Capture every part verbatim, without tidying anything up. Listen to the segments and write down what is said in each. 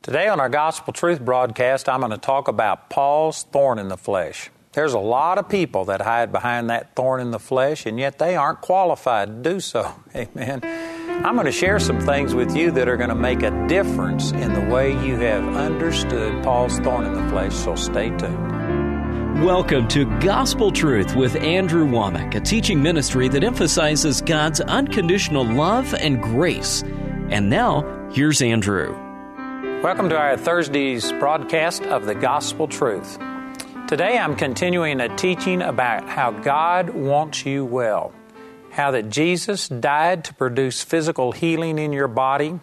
Today on our Gospel Truth broadcast, I'm going to talk about Paul's thorn in the flesh. There's a lot of people that hide behind that thorn in the flesh, and yet they aren't qualified to do so. Amen. I'm going to share some things with you that are going to make a difference in the way you have understood Paul's thorn in the flesh, so stay tuned. Welcome to Gospel Truth with Andrew Womack, a teaching ministry that emphasizes God's unconditional love and grace. And now, here's Andrew. Welcome to our Thursday's broadcast of the Gospel Truth. Today I'm continuing a teaching about how God wants you well, how that Jesus died to produce physical healing in your body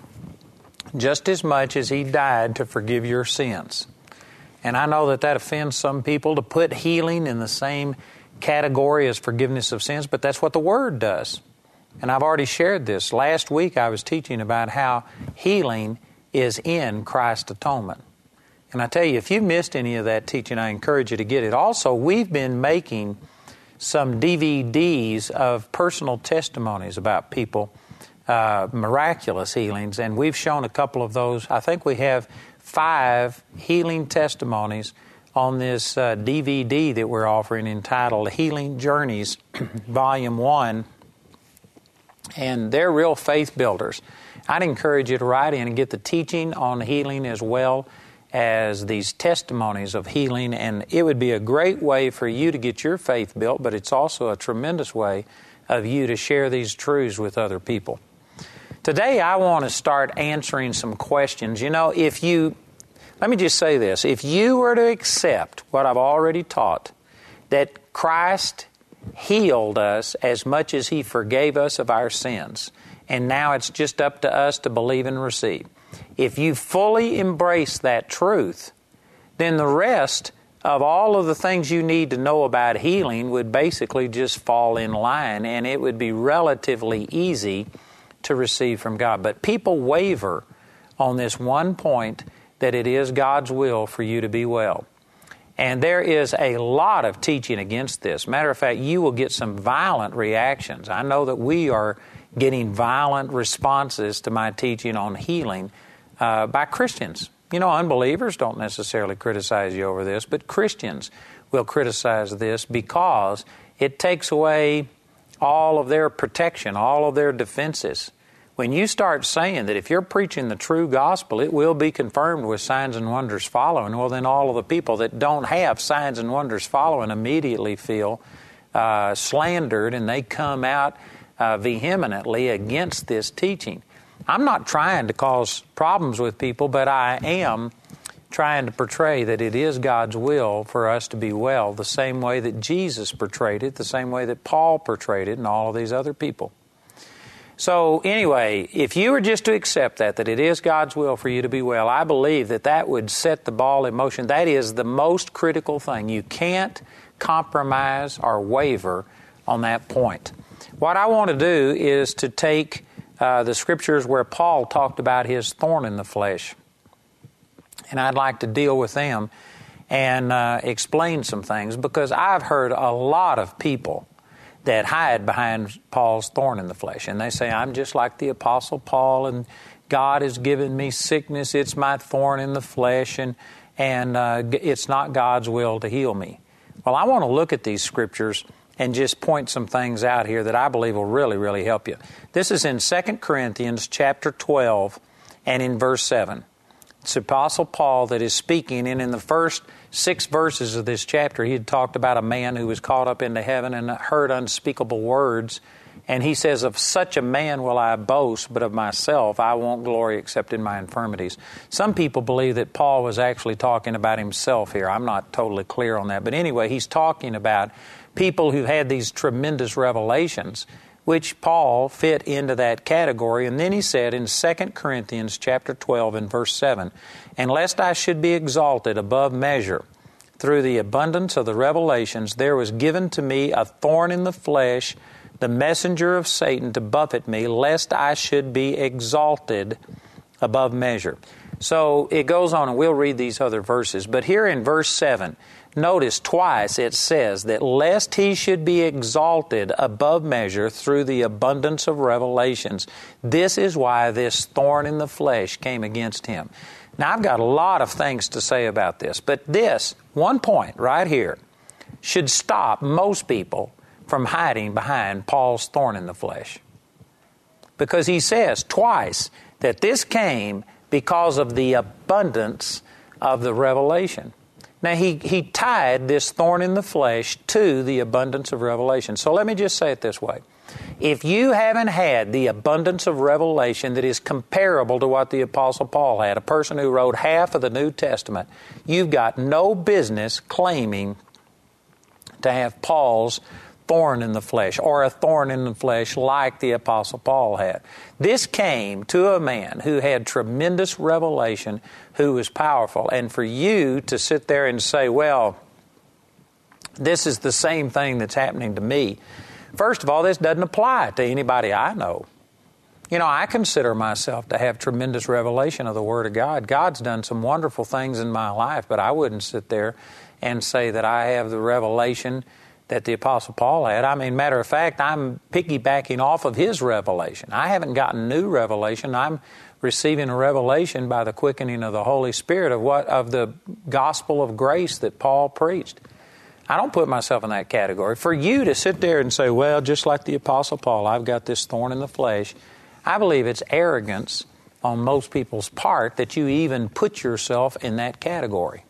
just as much as He died to forgive your sins. And I know that that offends some people to put healing in the same category as forgiveness of sins, but that's what the Word does. And I've already shared this. Last week I was teaching about how healing is in Christ's atonement. And I tell you, if you missed any of that teaching, I encourage you to get it. Also, we've been making some D V Ds of personal testimonies about people, uh, miraculous healings, and we've shown a couple of those. I think we have five healing testimonies on this uh, D V D that we're offering entitled Healing Journeys, Volume one, and they're real faith builders. I'd encourage you to write in and get the teaching on healing as well as these testimonies of healing, and it would be a great way for you to get your faith built, but it's also a tremendous way of you to share these truths with other people. Today I want to start answering some questions. You know, if you, let me just say this, if you were to accept what I've already taught, that Christ healed us as much as He forgave us of our sins, and now it's just up to us to believe and receive. If you fully embrace that truth, then the rest of all of the things you need to know about healing would basically just fall in line, and it would be relatively easy to receive from God. But people waver on this one point, that it is God's will for you to be well. And there is a lot of teaching against this. Matter of fact, you will get some violent reactions. I know that we are getting violent responses to my teaching on healing uh, by Christians. You know, unbelievers don't necessarily criticize you over this, but Christians will criticize this because it takes away all of their protection, all of their defenses. When you start saying that if you're preaching the true gospel, it will be confirmed with signs and wonders following, well, then all of the people that don't have signs and wonders following immediately feel uh, slandered, and they come out uh, vehemently against this teaching. I'm not trying to cause problems with people, but I am trying to portray that it is God's will for us to be well, the same way that Jesus portrayed it, the same way that Paul portrayed it, and all of these other people. So anyway, if you were just to accept that, that it is God's will for you to be well, I believe that that would set the ball in motion. That is the most critical thing. You can't compromise or waver on that point. What I want to do is to take uh, the scriptures where Paul talked about his thorn in the flesh, and I'd like to deal with them and uh, explain some things, because I've heard a lot of people that hide behind Paul's thorn in the flesh. And they say, I'm just like the Apostle Paul, and God has given me sickness. It's my thorn in the flesh, and, and uh, it's not God's will to heal me. Well, I want to look at these scriptures and just point some things out here that I believe will really, really help you. This is in Second Corinthians chapter twelve and in verse seven. It's the Apostle Paul that is speaking, and in the first six verses of this chapter, he had talked about a man who was caught up into heaven and heard unspeakable words. And he says, of such a man will I boast, but of myself I won't glory except in my infirmities. Some people believe that Paul was actually talking about himself here. I'm not totally clear on that. But anyway, he's talking about people who had these tremendous revelations, which Paul fit into that category. And then he said in Second Corinthians chapter twelve and verse seven, and lest I should be exalted above measure through the abundance of the revelations, there was given to me a thorn in the flesh, the messenger of Satan to buffet me, lest I should be exalted above measure. So it goes on, and we'll read these other verses. But here in verse seven, notice twice it says that lest he should be exalted above measure through the abundance of revelations. This is why this thorn in the flesh came against him. Now, I've got a lot of things to say about this, but this one point right here should stop most people from hiding behind Paul's thorn in the flesh. Because he says twice that this came because of the abundance of the revelation. Now, he, he tied this thorn in the flesh to the abundance of revelation. So let me just say it this way. If you haven't had the abundance of revelation that is comparable to what the Apostle Paul had, a person who wrote half of the New Testament, you've got no business claiming to have Paul's thorn in the flesh, or a thorn in the flesh like the Apostle Paul had. This came to a man who had tremendous revelation, who was powerful. And for you to sit there and say, well, this is the same thing that's happening to me. First of all, this doesn't apply to anybody I know. You know, I consider myself to have tremendous revelation of the Word of God. God's done some wonderful things in my life, but I wouldn't sit there and say that I have the revelation that the Apostle Paul had. I mean, matter of fact, I'm piggybacking off of his revelation. I haven't gotten new revelation. I'm receiving a revelation by the quickening of the Holy Spirit of what of the gospel of grace that Paul preached. I don't put myself in that category. For you to sit there and say, well, just like the Apostle Paul, I've got this thorn in the flesh, I believe it's arrogance on most people's part that you even put yourself in that category.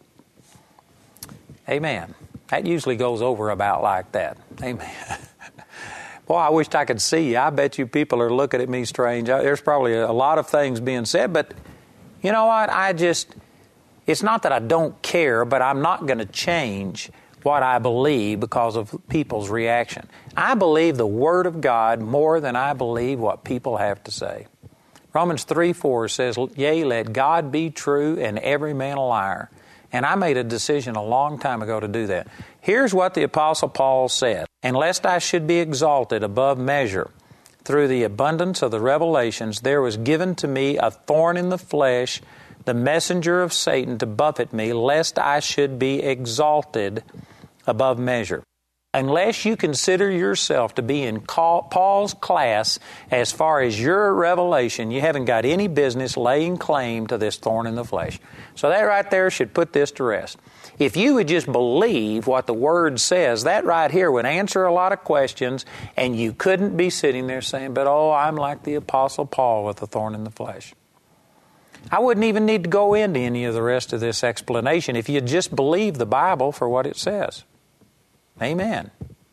Amen. That usually goes over about like that. Amen. Boy, I wished I could see you. I bet you people are looking at me strange. There's probably a lot of things being said, but you know what? I just, it's not that I don't care, but I'm not going to change what I believe because of people's reaction. I believe the Word of God more than I believe what people have to say. Romans three four says, yea, let God be true and every man a liar. And I made a decision a long time ago to do that. Here's what the Apostle Paul said. And lest I should be exalted above measure through the abundance of the revelations, there was given to me a thorn in the flesh, the messenger of Satan to buffet me, lest I should be exalted above measure. Unless you consider yourself to be in Paul's class as far as your revelation, you haven't got any business laying claim to this thorn in the flesh. So that right there should put this to rest. If you would just believe what the Word says, that right here would answer a lot of questions, and you couldn't be sitting there saying, but oh, I'm like the Apostle Paul with a thorn in the flesh. I wouldn't even need to go into any of the rest of this explanation if you just believe the Bible for what it says. Amen.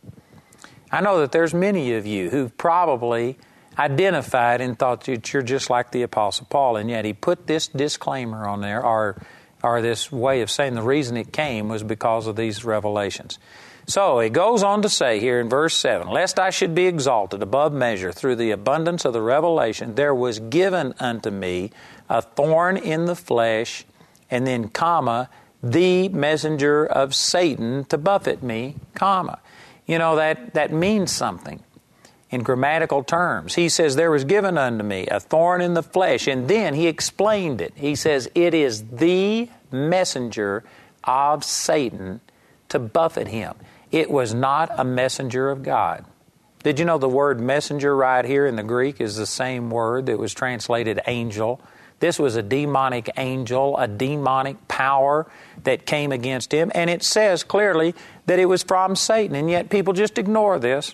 I know that there's many of you who've probably identified and thought that you're just like the Apostle Paul, and yet he put this disclaimer on there, or, or this way of saying the reason it came was because of these revelations. So it goes on to say here in verse seven, lest I should be exalted above measure through the abundance of the revelation, there was given unto me a thorn in the flesh, and then comma, the messenger of Satan to buffet me, comma. You know, that, that means something in grammatical terms. He says, there was given unto me a thorn in the flesh, and then he explained it. He says, it is the messenger of Satan to buffet him. It was not a messenger of God. Did you know the word messenger right here in the Greek is the same word that was translated angel? This was a demonic angel, a demonic power that came against him. And it says clearly that it was from Satan. And yet people just ignore this.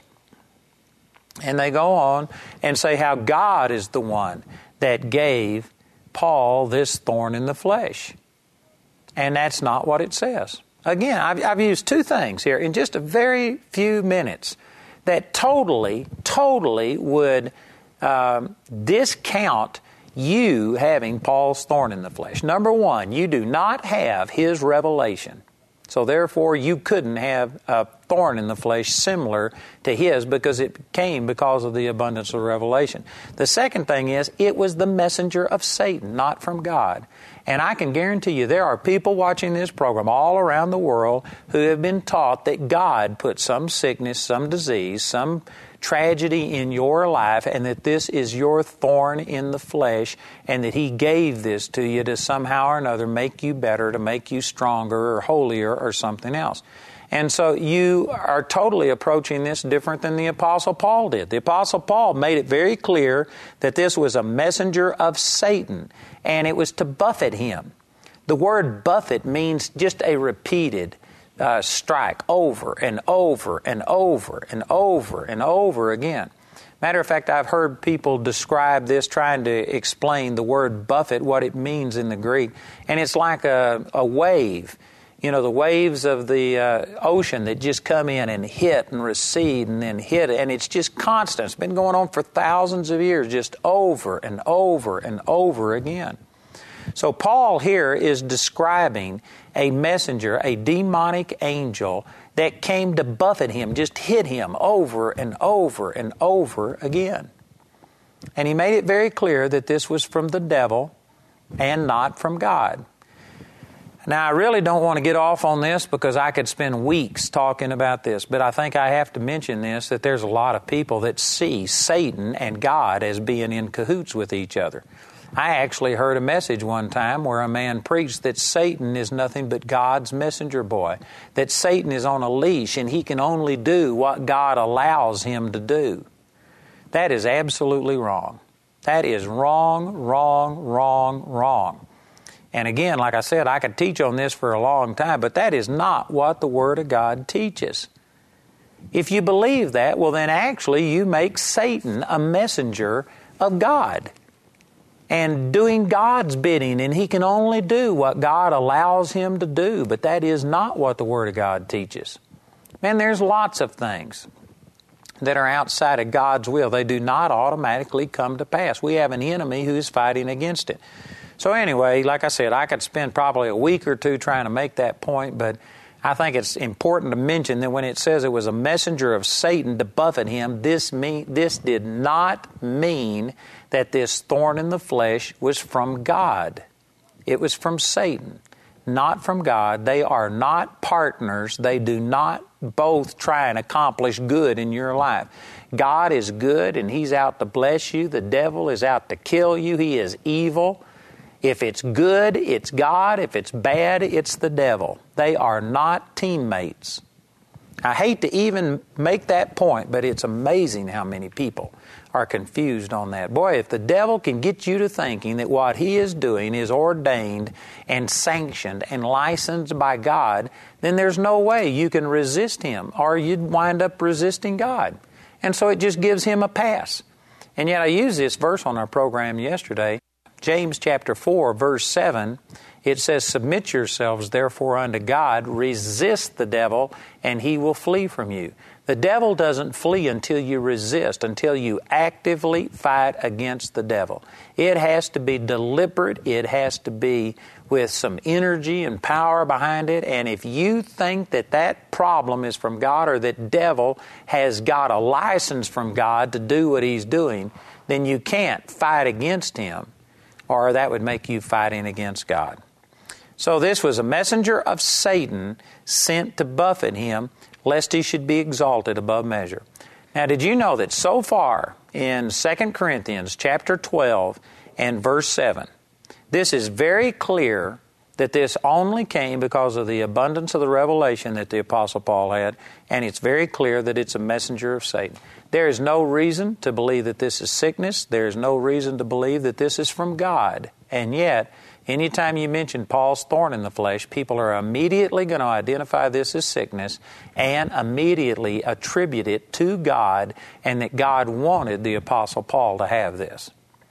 And they go on and say how God is the one that gave Paul this thorn in the flesh. And that's not what it says. Again, I've, I've used two things here in just a very few minutes that totally, totally would um, discount you having Paul's thorn in the flesh. Number one, you do not have his revelation. So therefore, you couldn't have a thorn in the flesh similar to his because it came because of the abundance of revelation. The second thing is, it was the messenger of Satan, not from God. And I can guarantee you there are people watching this program all around the world who have been taught that God put some sickness, some disease, some tragedy in your life and that this is your thorn in the flesh and that He gave this to you to somehow or another make you better, to make you stronger or holier or something else. And so you are totally approaching this different than the Apostle Paul did. The Apostle Paul made it very clear that this was a messenger of Satan and it was to buffet him. The word buffet means just a repeated Uh, strike over and over and over and over and over again. Matter of fact, I've heard people describe this, trying to explain the word buffet, what it means in the Greek. And it's like a, a wave. You know, the waves of the uh, ocean that just come in and hit and recede and then hit. And it's just constant. It's been going on for thousands of years, just over and over and over again. So Paul here is describing a messenger, a demonic angel that came to buffet him, just hit him over and over and over again. And he made it very clear that this was from the devil and not from God. Now, I really don't want to get off on this because I could spend weeks talking about this, but I think I have to mention this, that there's a lot of people that see Satan and God as being in cahoots with each other. I actually heard a message one time where a man preached that Satan is nothing but God's messenger boy, that Satan is on a leash and he can only do what God allows him to do. That is absolutely wrong. That is wrong, wrong, wrong, wrong. And again, like I said, I could teach on this for a long time, but that is not what the Word of God teaches. If you believe that, well then actually you make Satan a messenger of God and doing God's bidding, and he can only do what God allows him to do, but that is not what the Word of God teaches. Man, there's lots of things that are outside of God's will. They do not automatically come to pass. We have an enemy who is fighting against it. So anyway, like I said, I could spend probably a week or two trying to make that point, but I think it's important to mention that when it says it was a messenger of Satan to buffet him, this mean, this did not mean that this thorn in the flesh was from God. It was from Satan, not from God. They are not partners. They do not both try and accomplish good in your life. God is good and He's out to bless you. The devil is out to kill you. He is evil. If it's good, it's God. If it's bad, it's the devil. They are not teammates. I hate to even make that point, but it's amazing how many people are confused on that. Boy, if the devil can get you to thinking that what he is doing is ordained and sanctioned and licensed by God, then there's no way you can resist him, or you'd wind up resisting God. And so it just gives him a pass. And yet I used this verse on our program yesterday. James chapter four, verse seven, it says, "Submit yourselves therefore unto God, resist the devil, and he will flee from you." The devil doesn't flee until you resist, until you actively fight against the devil. It has to be deliberate. It has to be with some energy and power behind it. And if you think that that problem is from God, or that devil has got a license from God to do what he's doing, then you can't fight against him, or that would make you fighting against God. So this was a messenger of Satan sent to buffet him, lest he should be exalted above measure. Now, did you know that so far in Second Corinthians chapter twelve and verse seven, this is very clear that this only came because of the abundance of the revelation that the Apostle Paul had, and it's very clear that it's a messenger of Satan. There is no reason to believe that this is sickness. There is no reason to believe that this is from God. And yet, anytime you mention Paul's thorn in the flesh, people are immediately going to identify this as sickness and immediately attribute it to God, and that God wanted the Apostle Paul to have this.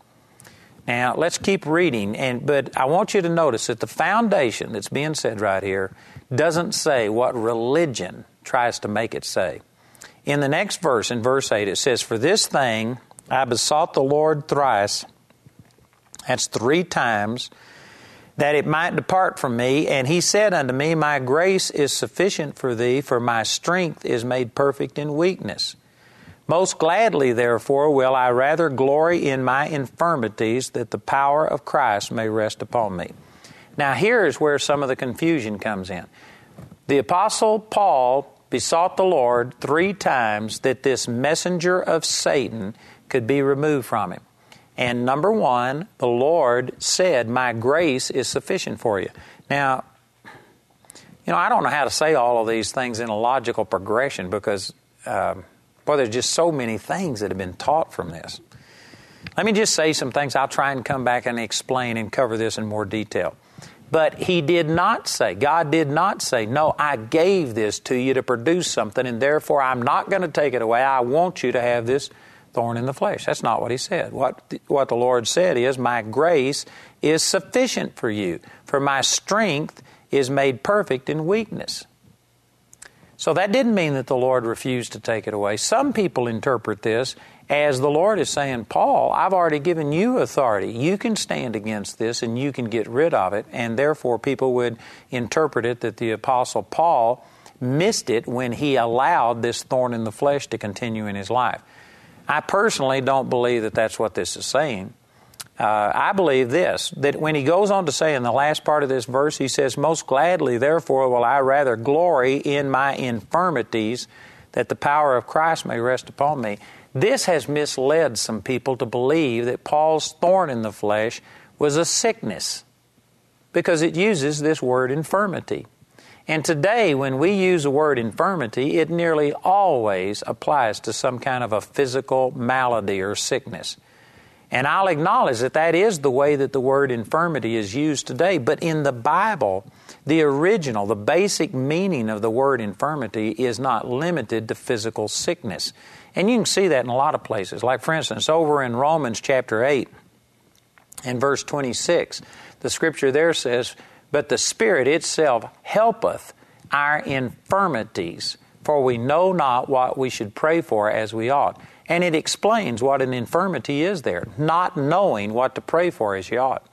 Now, let's keep reading, and but I want you to notice that the foundation that's being said right here doesn't say what religion tries to make it say. In the next verse, in verse eight, it says, "For this thing I besought the Lord thrice," that's three times, "that it might depart from me. And he said unto me, My grace is sufficient for thee, for my strength is made perfect in weakness. Most gladly, therefore, will I rather glory in my infirmities, that the power of Christ may rest upon me." Now here is where some of the confusion comes in. The Apostle Paul besought the Lord three times that this messenger of Satan could be removed from him. And number one, the Lord said, my grace is sufficient for you. Now, you know, I don't know how to say all of these things in a logical progression because, uh, boy, there's just so many things that have been taught from this. Let me just say some things. I'll try and come back and explain and cover this in more detail. But he did not say, God did not say, no, I gave this to you to produce something, and therefore I'm not going to take it away. I want you to have this thorn in the flesh. That's not what he said. What the, what the Lord said is, my grace is sufficient for you, for my strength is made perfect in weakness. So that didn't mean that the Lord refused to take it away. Some people interpret this as the Lord is saying, Paul, I've already given you authority. You can stand against this and you can get rid of it. And therefore people would interpret it that the Apostle Paul missed it when he allowed this thorn in the flesh to continue in his life. I personally don't believe that that's what this is saying. Uh, I believe this, that when he goes on to say in the last part of this verse, he says, most gladly, therefore, will I rather glory in my infirmities, that the power of Christ may rest upon me. This has misled some people to believe that Paul's thorn in the flesh was a sickness, because it uses this word infirmity. And today, when we use the word infirmity, it nearly always applies to some kind of a physical malady or sickness. And I'll acknowledge that that is the way that the word infirmity is used today. But in the Bible, the original, the basic meaning of the word infirmity is not limited to physical sickness. And you can see that in a lot of places. Like, for instance, over in Romans chapter eight and verse twenty-six, the scripture there says, but the Spirit itself helpeth our infirmities, for we know not what we should pray for as we ought. And it explains what an infirmity is there, not knowing what to pray for as you ought.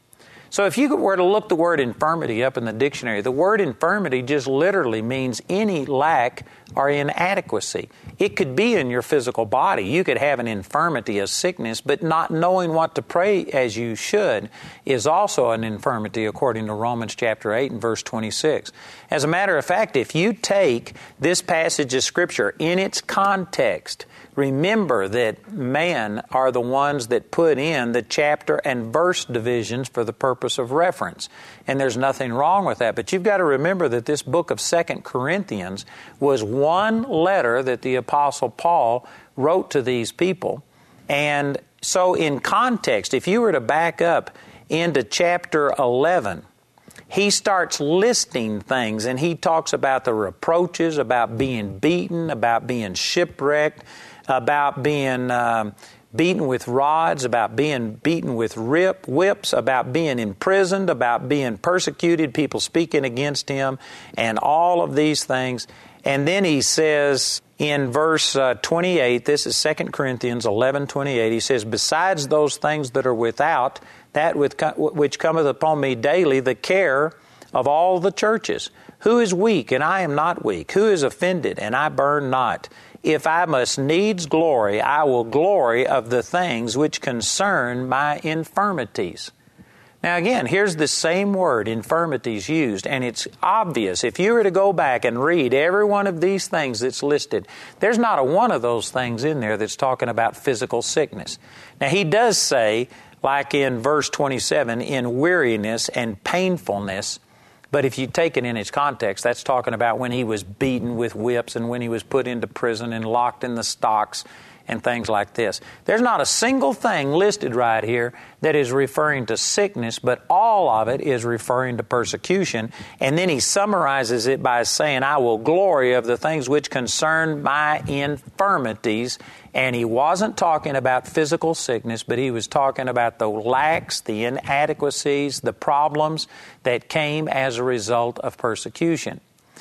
So if you were to look the word infirmity up in the dictionary, the word infirmity just literally means any lack or inadequacy. It could be in your physical body. You could have an infirmity, a sickness, but not knowing what to pray as you should is also an infirmity according to Romans chapter eight and verse twenty-six. As a matter of fact, if you take this passage of Scripture in its context, remember that men are the ones that put in the chapter and verse divisions for the purpose of reference. And there's nothing wrong with that. But you've got to remember that this book of Second Corinthians was one letter that the Apostle Paul wrote to these people. And so in context, if you were to back up into chapter eleven, he starts listing things, and he talks about the reproaches, about being beaten, about being shipwrecked, about being um, beaten with rods, about being beaten with rip, whips, about being imprisoned, about being persecuted, people speaking against him, and all of these things. And then he says in verse uh, twenty-eight, this is Second Corinthians eleven twenty-eight, he says, besides those things that are without, that with, which cometh upon me daily, the care of all the churches. Who is weak, and I am not weak? Who is offended, and I burn not? If I must needs glory, I will glory of the things which concern my infirmities. Now again, here's the same word, infirmities, used, and it's obvious. If you were to go back and read every one of these things that's listed, there's not a one of those things in there that's talking about physical sickness. Now he does say, like in verse twenty-seven, in weariness and painfulness. But if you take it in its context, that's talking about when he was beaten with whips and when he was put into prison and locked in the stocks and things like this. There's not a single thing listed right here that is referring to sickness, but all of it is referring to persecution. And then he summarizes it by saying, I will glory of the things which concern my infirmities. And he wasn't talking about physical sickness, but he was talking about the lacks, the inadequacies, the problems that came as a result of persecution.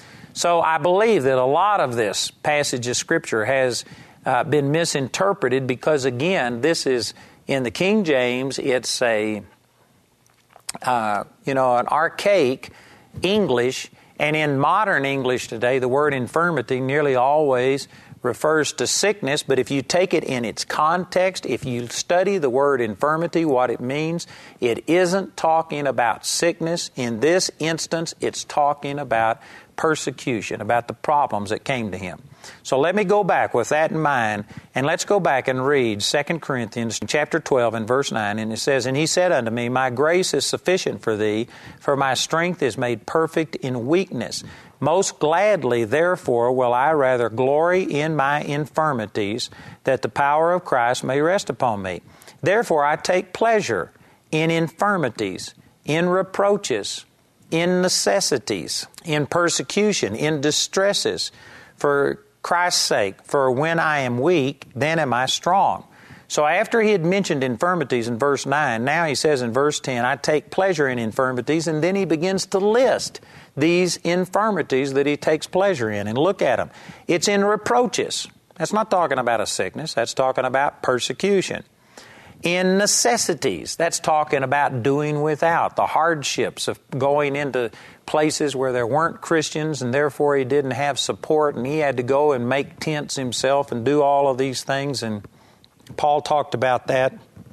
So I believe that a lot of this passage of Scripture has uh, been misinterpreted because, again, this is in the King James, it's a, uh, you know, an archaic English, and in modern English today, the word infirmity nearly always refers to sickness, but if you take it in its context, if you study the word infirmity, what it means, it isn't talking about sickness. In this instance, it's talking about persecution, about the problems that came to him. So let me go back with that in mind, and let's go back and read Second Corinthians chapter twelve and verse nine, and it says, "And he said unto me, My grace is sufficient for thee, for my strength is made perfect in weakness. Most gladly, therefore, will I rather glory in my infirmities, that the power of Christ may rest upon me. Therefore I take pleasure in infirmities, in reproaches, in necessities, in persecution, in distresses, for Christ's sake. For when I am weak, then am I strong." So after he had mentioned infirmities in verse nine, now he says in verse ten, "I take pleasure in infirmities," and then he begins to list these infirmities that he takes pleasure in. And look at them. It's in reproaches. That's not talking about a sickness. That's talking about persecution. In necessities. That's talking about doing without, the hardships of going into places where there weren't Christians, and therefore he didn't have support, and he had to go and make tents himself and do all of these things. And Paul talked about that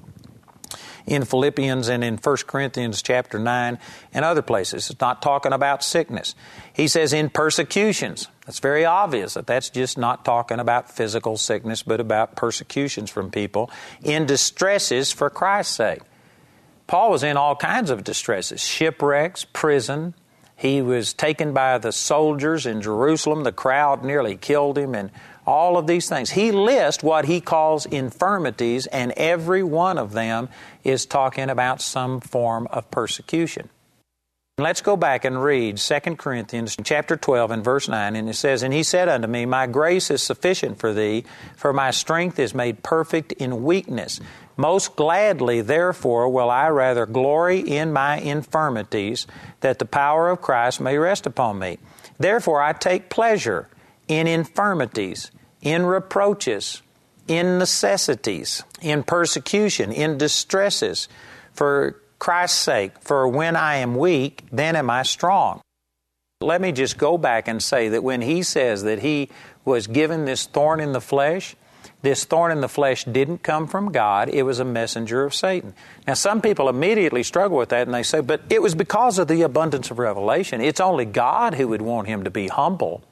in Philippians and in First Corinthians chapter nine and other places. It's not talking about sickness. He says in persecutions. It's very obvious that that's just not talking about physical sickness, but about persecutions from people. In distresses for Christ's sake. Paul was in all kinds of distresses, shipwrecks, prison. He was taken by the soldiers in Jerusalem. The crowd nearly killed him, and all of these things. He lists what he calls infirmities, and every one of them is talking about some form of persecution. Let's go back and read Second Corinthians chapter twelve and verse nine, and it says, "And he said unto me, My grace is sufficient for thee, for my strength is made perfect in weakness. Most gladly, therefore, will I rather glory in my infirmities, that the power of Christ may rest upon me. Therefore I take pleasure in infirmities, in reproaches, in necessities, in persecution, in distresses, for Christ's sake. For when I am weak, then am I strong." Let me just go back and say that when he says that he was given this thorn in the flesh, this thorn in the flesh didn't come from God. It was a messenger of Satan. Now, some people immediately struggle with that, and they say, but it was because of the abundance of revelation. It's only God who would want him to be humble.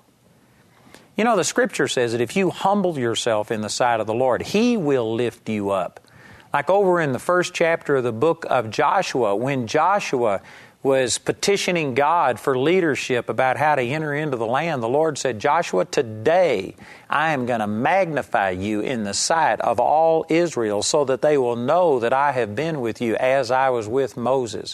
You know, the Scripture says that if you humble yourself in the sight of the Lord, He will lift you up. Like over in the first chapter of the book of Joshua, when Joshua was petitioning God for leadership about how to enter into the land, the Lord said, "Joshua, today I am going to magnify you in the sight of all Israel so that they will know that I have been with you as I was with Moses."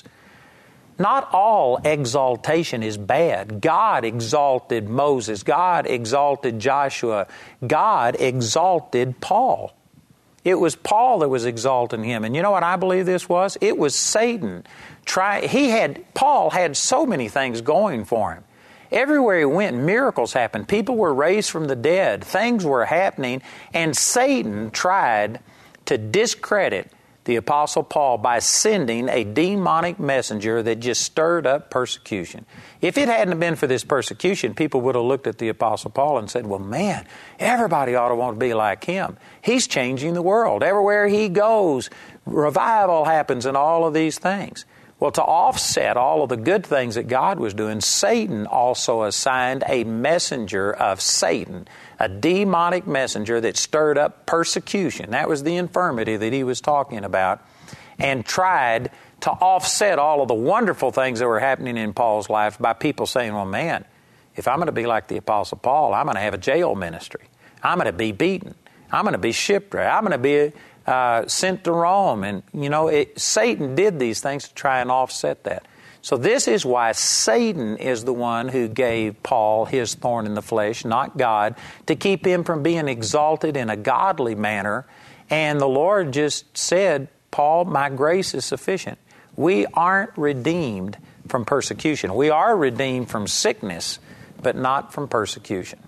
Not all exaltation is bad. God exalted Moses. God exalted Joshua. God exalted Paul. It was Paul that was exalting him. And you know what I believe this was? It was Satan. Try, he had, Paul had so many things going for him. Everywhere he went, miracles happened. People were raised from the dead. Things were happening. And Satan tried to discredit the Apostle Paul by sending a demonic messenger that just stirred up persecution. If it hadn't been for this persecution, people would have looked at the Apostle Paul and said, well, man, everybody ought to want to be like him. He's changing the world. Everywhere he goes, revival happens and all of these things. Well, to offset all of the good things that God was doing, Satan also assigned a messenger of Satan, a demonic messenger that stirred up persecution. That was the infirmity that he was talking about, and tried to offset all of the wonderful things that were happening in Paul's life by people saying, well, man, if I'm going to be like the Apostle Paul, I'm going to have a jail ministry. I'm going to be beaten. I'm going to be shipwrecked. I'm going to be uh, sent to Rome. And, you know, it, Satan did these things to try and offset that. So this is why Satan is the one who gave Paul his thorn in the flesh, not God, to keep him from being exalted in a godly manner. And the Lord just said, Paul, my grace is sufficient. We aren't redeemed from persecution. We are redeemed from sickness, but not from persecution.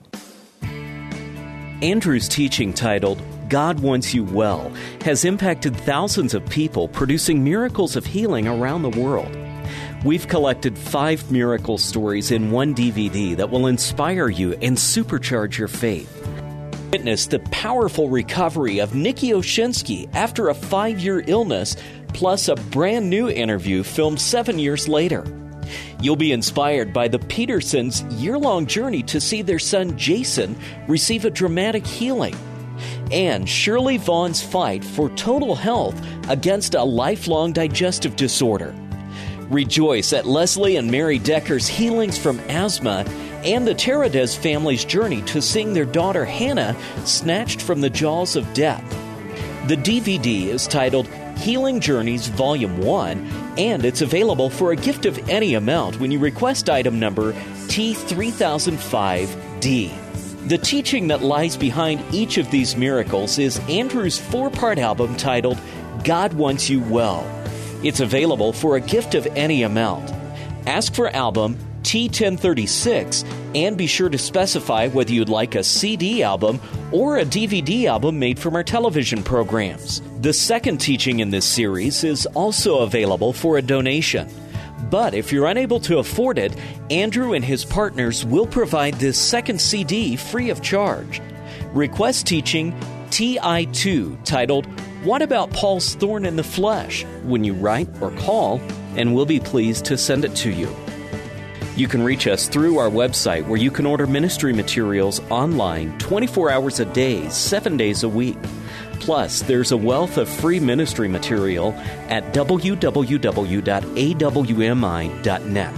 Andrew's teaching, titled God Wants You Well, has impacted thousands of people, producing miracles of healing around the world. We've collected five miracle stories in one D V D that will inspire you and supercharge your faith. Witness the powerful recovery of Nikki Oshinsky after a five-year illness, plus a brand new interview filmed seven years later. You'll be inspired by the Petersons' year-long journey to see their son Jason receive a dramatic healing, and Shirley Vaughn's fight for total health against a lifelong digestive disorder. Rejoice at Leslie and Mary Decker's healings from asthma and the Teradez family's journey to seeing their daughter Hannah snatched from the jaws of death. The D V D is titled Healing Journeys Volume one, and it's available for a gift of any amount when you request item number T three thousand five D. The teaching that lies behind each of these miracles is Andrew's four-part album titled God Wants You Well. It's available for a gift of any amount. Ask for album T ten thirty-six and be sure to specify whether you'd like a C D album or a D V D album made from our television programs. The second teaching in this series is also available for a donation. But if you're unable to afford it, Andrew and his partners will provide this second C D free of charge. Request teaching T I two titled What About Paul's Thorn in the Flesh when you write or call, and we'll be pleased to send it to you. You can reach us through our website where you can order ministry materials online twenty-four hours a day, seven days a week. Plus, there's a wealth of free ministry material at w w w dot a w m i dot net.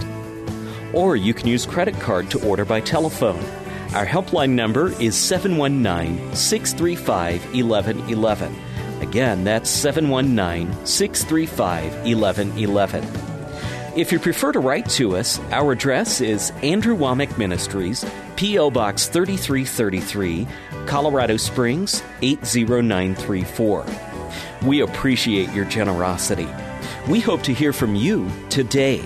Or you can use credit card to order by telephone. Our helpline number is seven one nine, six three five, one one one one. Again, that's seven one nine, six three five, one one one one. If you prefer to write to us, our address is Andrew Wommack Ministries, P O. Box thirty-three thirty-three, Colorado Springs, eight zero nine three four. We appreciate your generosity. We hope to hear from you today.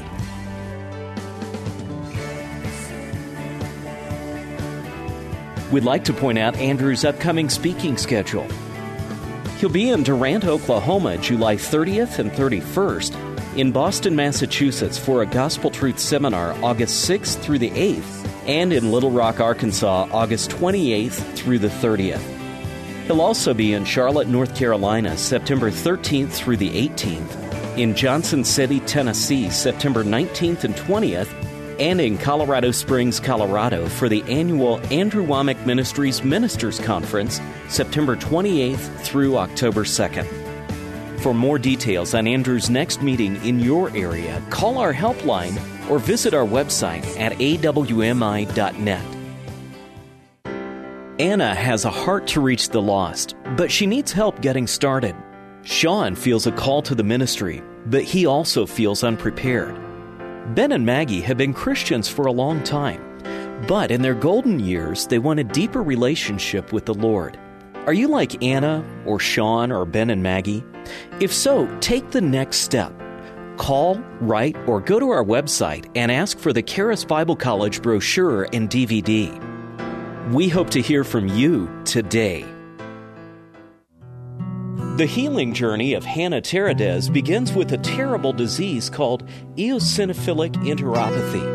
We'd like to point out Andrew's upcoming speaking schedule. He'll be in Durant, Oklahoma, July thirtieth and thirty-first, in Boston, Massachusetts for a Gospel Truth Seminar August sixth through the eighth, and in Little Rock, Arkansas, August twenty-eighth through the thirtieth. He'll also be in Charlotte, North Carolina, September thirteenth through the eighteenth, in Johnson City, Tennessee, September nineteenth and twentieth, and in Colorado Springs, Colorado for the annual Andrew Wommack Ministries Ministers Conference, September twenty-eighth through October second. For more details on Andrew's next meeting in your area, call our helpline or visit our website at a w m i dot net. Anna has a heart to reach the lost, but she needs help getting started. Sean feels a call to the ministry, but he also feels unprepared. Ben and Maggie have been Christians for a long time, but in their golden years, they want a deeper relationship with the Lord. Are you like Anna or Sean or Ben and Maggie? If so, take the next step. Call, write, or go to our website and ask for the Charis Bible College brochure and D V D. We hope to hear from you today. The healing journey of Hannah Teradez begins with a terrible disease called eosinophilic enteropathy.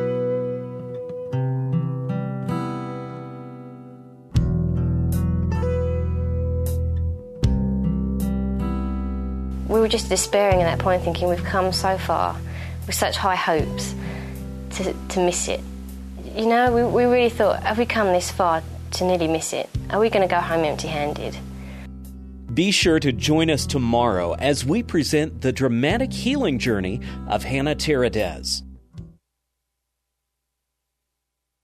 We were just despairing at that point, thinking we've come so far with such high hopes to, to miss it. You know, we, we really thought, have we come this far to nearly miss it? Are we going to go home empty-handed? Be sure to join us tomorrow as we present the dramatic healing journey of Hannah Teradez.